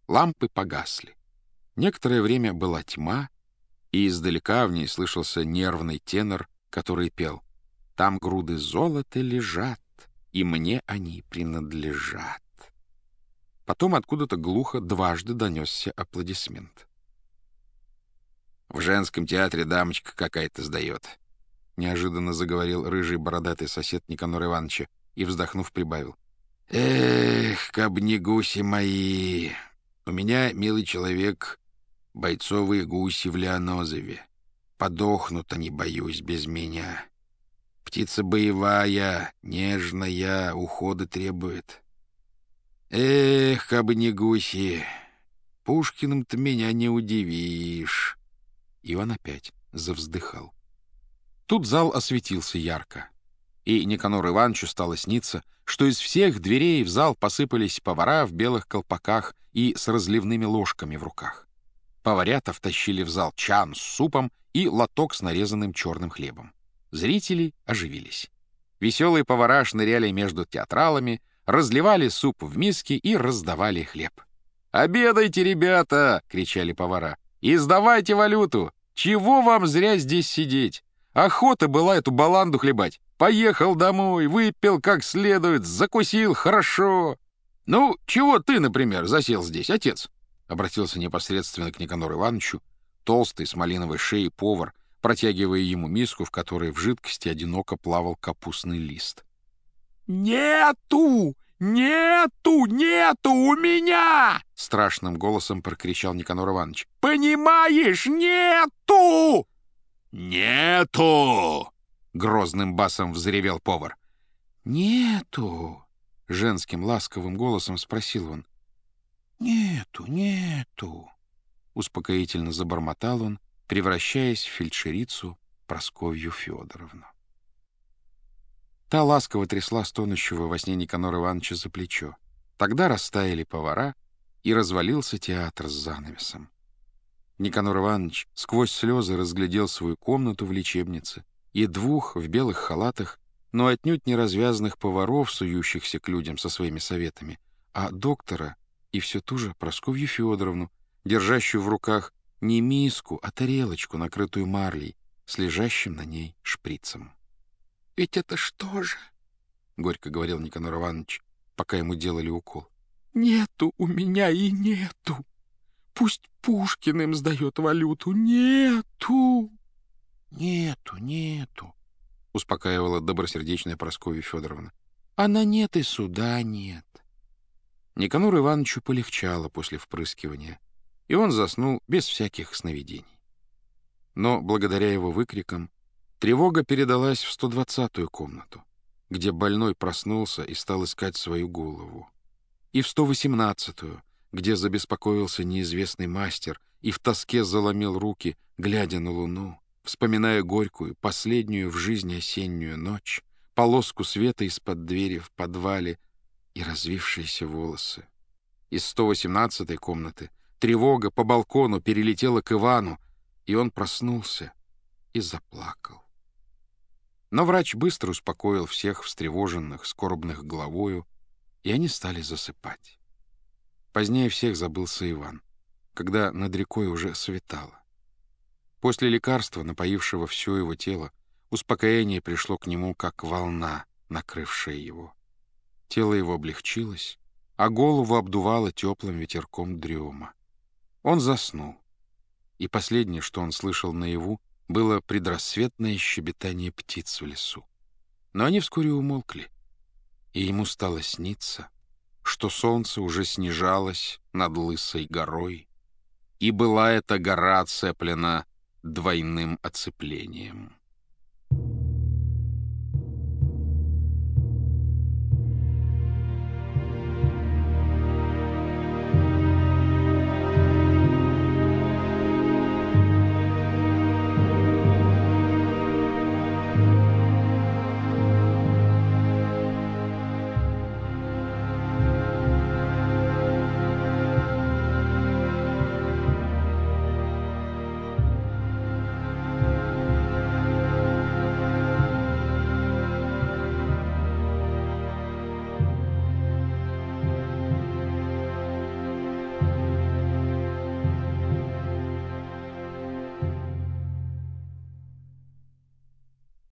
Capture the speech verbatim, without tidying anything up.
Лампы погасли. Некоторое время была тьма, и издалека в ней слышался нервный тенор, который пел: «Там груды золота лежат, и мне они принадлежат». Потом откуда-то глухо дважды донесся аплодисмент. «В женском театре дамочка какая-то сдает», — неожиданно заговорил рыжий бородатый сосед Никанора Ивановича и, вздохнув, прибавил: «Эх, каб не гуси мои! У меня, милый человек, бойцовые гуси в Лианозове. Подохнут они, боюсь, без меня. Птица боевая, нежная, ухода требует. Эх, кабы не гуси! Пушкиным-то меня не удивишь». И он опять завздыхал. Тут зал осветился ярко, и Никанору Ивановичу стало сниться, что из всех дверей в зал посыпались повара в белых колпаках и с разливными ложками в руках. Поварята втащили в зал чан с супом и лоток с нарезанным черным хлебом. Зрители оживились. Веселые повара шныряли между театралами, разливали суп в миски и раздавали хлеб. «Обедайте, ребята!» — кричали повара. «И сдавайте валюту! Чего вам зря здесь сидеть? Охота была эту баланду хлебать. Поехал домой, выпил как следует, закусил хорошо. Ну, чего ты, например, засел здесь, отец?» — обратился непосредственно к Никанору Ивановичу толстый с малиновой шеей повар, протягивая ему миску, в которой в жидкости одиноко плавал капустный лист. «Нету! Нету! Нету у меня!» — страшным голосом прокричал Никанор Иванович. «Понимаешь, нету!» «Нету!» — грозным басом взревел повар. «Нету!» — женским ласковым голосом спросил он. «Нету, нету!» — успокоительно забормотал он, превращаясь в фельдшерицу Прасковью Федоровну. Та ласково трясла стонущего во сне Никанора Ивановича за плечо. Тогда растаяли повара, и развалился театр с занавесом. Никанор Иванович сквозь слезы разглядел свою комнату в лечебнице и двух в белых халатах, но отнюдь не развязанных поваров, сующихся к людям со своими советами, а доктора и все ту же Прасковью Федоровну, держащую в руках не миску, а тарелочку, накрытую марлей, с лежащим на ней шприцем. «Ведь это что же?» — горько говорил Никанор Иванович, пока ему делали укол. «Нету у меня и нету. Пусть Пушкин им сдает валюту. Нету!» «Нету, нету!» — успокаивала добросердечная Прасковья Федоровна. «Она нет и суда нет». Никанору Ивановичу полегчало после впрыскивания, и он заснул без всяких сновидений. Но благодаря его выкрикам тревога передалась в сто двадцатую комнату, где больной проснулся и стал искать свою голову, и в сто восемнадцатую, где забеспокоился неизвестный мастер и в тоске заломил руки, глядя на луну, вспоминая горькую, последнюю в жизни осеннюю ночь, полоску света из-под двери в подвале и развившиеся волосы. Из сто восемнадцатой комнаты тревога по балкону перелетела к Ивану, и он проснулся и заплакал. Но врач быстро успокоил всех встревоженных, скорбных головою, и они стали засыпать. Позднее всех забылся Иван, когда над рекой уже светало. После лекарства, напоившего все его тело, успокоение пришло к нему, как волна, накрывшая его. Тело его облегчилось, а голову обдувало теплым ветерком дрема. Он заснул, и последнее, что он слышал наяву, было предрассветное щебетание птиц в лесу. Но они вскоре умолкли, и ему стало сниться, что солнце уже снижалось над лысой горой, и была эта гора оцеплена двойным оцеплением.